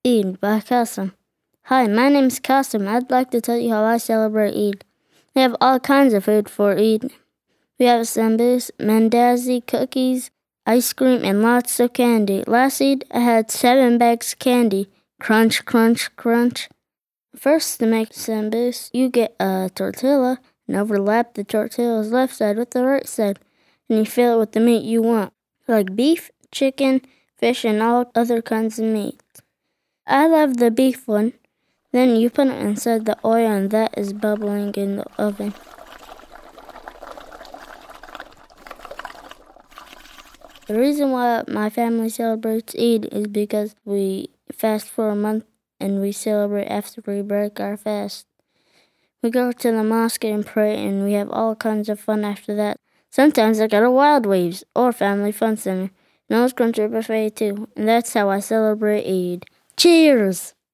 Eid by Qasim. Hi, my name is Qasim. I'd like to tell you how I celebrate Eid. We have all kinds of food for Eid. We have samboos, mandazi, cookies, ice cream, and lots of candy. Last Eid, I had 7 bags of candy. Crunch, crunch, crunch. First, to make samboos, you get a tortilla and overlap the tortilla's left side with the right side. And you fill it with the meat you want, like beef, chicken, fish, and all other kinds of meat. I love the beef one. Then you put it inside the oil and that is bubbling in the oven. The reason why my family celebrates Eid is because we fast for a month and we celebrate after we break our fast. We go to the mosque and pray and we have all kinds of fun after that. Sometimes I go to Wild Waves or Family Fun Center. Nose Cruncher Buffet too. And that's how I celebrate Eid. Cheers!